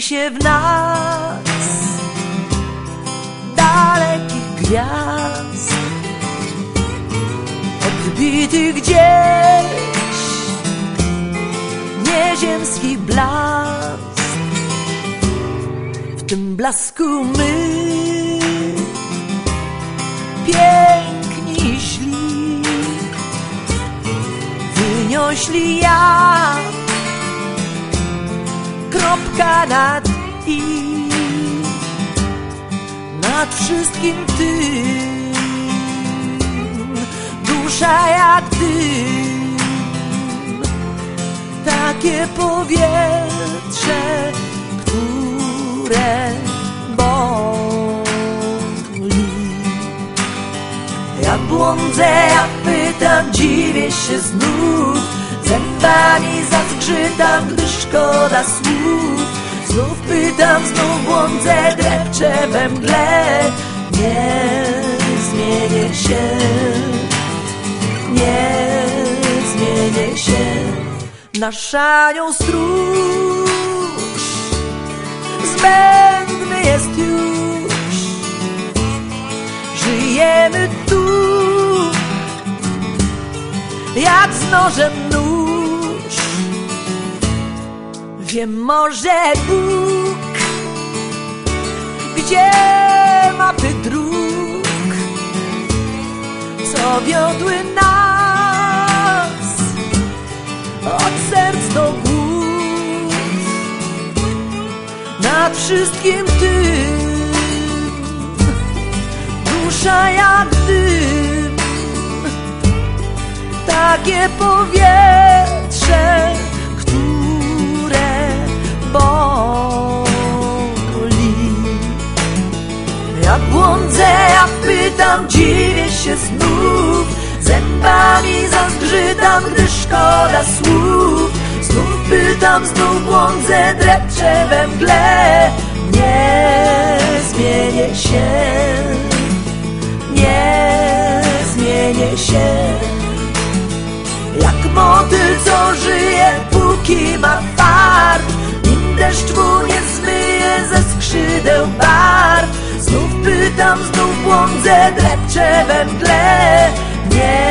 się w nas dalekich gwiazd, odbitych gdzieś nieziemski blask. W tym blasku my piękni śli, wyniośli jak kropka nad i, nad wszystkim tym dusza jak dym, takie powietrze, które boli. Ja błądzę, ja pytam, dziwię się znów, zębami zazgrzytam, gdy szkoda słów. Znów pytam, znów błądzę, drepczę we mgle. Nie zmienię się, nie zmienię się. Nasz anioł stróż zbędny jest już. Żyjemy tu jak z nożem nóż. Wiem, może Bóg gdzie mapy dróg, co wiodły nas od serc do głów. Nad wszystkim tym dusza jak dym, takie powietrze, które boli. Ja błądzę, ja pytam, dziwię się znów, zębami zazgrzytam, gdy szkoda słów. Znów pytam, znów błądzę, drepczę we mgle. Nie zmienię się, nie zmienię się. Jak motyl, co żyje, póki ma fart, nim deszcz mu nie zmyje ze skrzydeł barw. Znów pytam, znów błądzę, drepczę we mgle. Nie